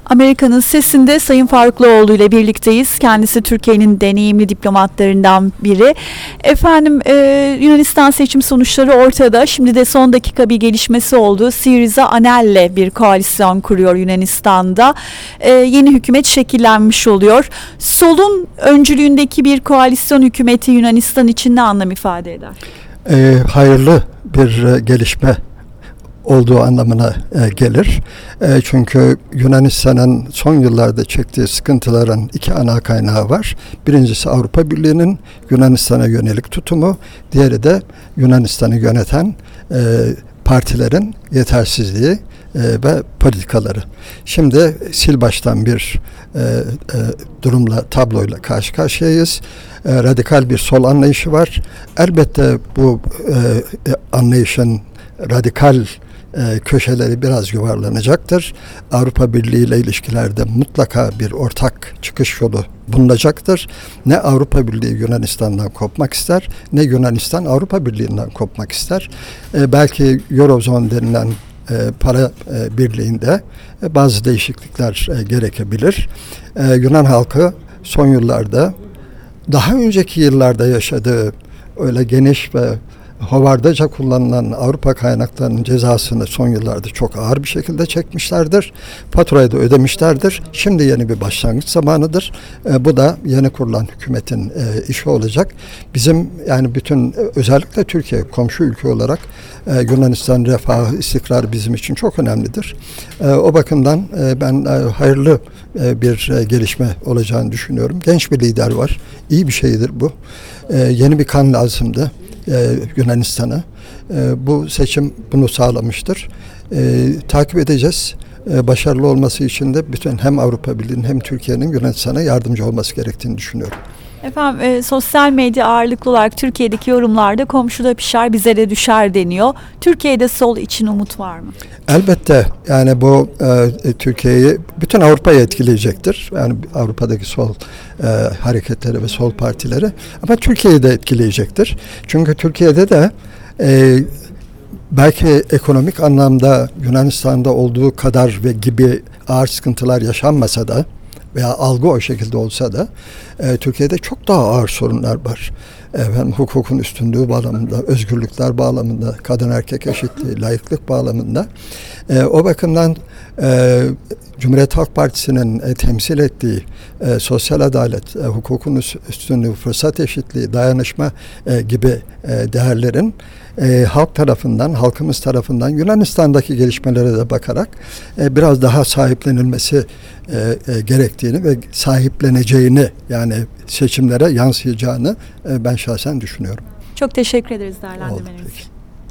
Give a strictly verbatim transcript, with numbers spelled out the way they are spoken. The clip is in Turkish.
Amerika'nın sesinde Sayın Farukluoğlu ile birlikteyiz. Kendisi Türkiye'nin deneyimli diplomatlarından biri. Efendim e, Yunanistan seçim sonuçları ortada. Şimdi de son dakika bir gelişmesi oldu. Syriza Anel'le bir koalisyon kuruyor Yunanistan'da. E, yeni hükümet şekillenmiş oluyor. Solun öncülüğündeki bir koalisyon hükümeti Yunanistan için ne anlam ifade eder? E, hayırlı bir e, gelişme olduğu anlamına e, gelir. E, çünkü Yunanistan'ın son yıllarda çektiği sıkıntıların iki ana kaynağı var. Birincisi Avrupa Birliği'nin Yunanistan'a yönelik tutumu, diğeri de Yunanistan'ı yöneten e, partilerin yetersizliği e, ve politikaları. Şimdi sil baştan bir e, e, durumla, tabloyla karşı karşıyayız. E, radikal bir sol anlayışı var. Elbette bu e, anlayışın radikal e, köşeleri biraz yuvarlanacaktır. Avrupa Birliği ile ilişkilerde mutlaka bir ortak çıkış yolu bulunacaktır. Ne Avrupa Birliği Yunanistan'dan kopmak ister, ne Yunanistan Avrupa Birliği'nden kopmak ister. E, belki Eurozone denilen e, para e, birliğinde e, bazı değişiklikler e, gerekebilir. E, Yunan halkı son yıllarda, daha önceki yıllarda yaşadığı öyle geniş ve hovardaca kullanılan Avrupa kaynaklarının cezasını son yıllarda çok ağır bir şekilde çekmişlerdir. Faturayı da ödemişlerdir. Şimdi yeni bir başlangıç zamanıdır. E, bu da yeni kurulan hükümetin e, işi olacak. Bizim yani bütün özellikle Türkiye komşu ülke olarak e, Yunanistan refahı, istikrarı bizim için çok önemlidir. E, o bakımdan e, ben e, hayırlı e, bir e, gelişme olacağını düşünüyorum. Genç bir lider var. İyi bir şeydir bu. E, yeni bir kan lazımdı Ee, Yunanistan'a. Ee, bu seçim bunu sağlamıştır. Ee, takip edeceğiz. Ee, başarılı olması için de bütün hem Avrupa Birliği'nin hem Türkiye'nin Yunanistan'a yardımcı olması gerektiğini düşünüyorum. Efendim e, sosyal medya ağırlıklı olarak Türkiye'deki yorumlarda komşuda pişer bize de düşer deniyor. Türkiye'de sol için umut var mı? Elbette yani bu e, Türkiye'yi, bütün Avrupa'yı etkileyecektir. Yani Avrupa'daki sol e, hareketleri ve sol partileri, ama Türkiye'yi de etkileyecektir. Çünkü Türkiye'de de e, belki ekonomik anlamda Yunanistan'da olduğu kadar ve gibi ağır sıkıntılar yaşanmasa da veya algı o şekilde olsa da e, Türkiye'de çok daha ağır sorunlar var. Efendim, hukukun üstünlüğü bağlamında, özgürlükler bağlamında, kadın erkek eşitliği, layıklık bağlamında. E, o bakımdan e, Cumhuriyet Halk Partisi'nin e, temsil ettiği e, sosyal adalet, e, hukukun üstünlüğü, fırsat eşitliği, dayanışma e, gibi e, değerlerin e, halk tarafından, halkımız tarafından Yunanistan'daki gelişmelere de bakarak e, biraz daha sahiplenilmesi e, e, gerektiğini ve sahipleneceğini, yani seçimlere yansıyacağını e, ben şahsen düşünüyorum. Çok teşekkür ederiz değerlendirmeniz için.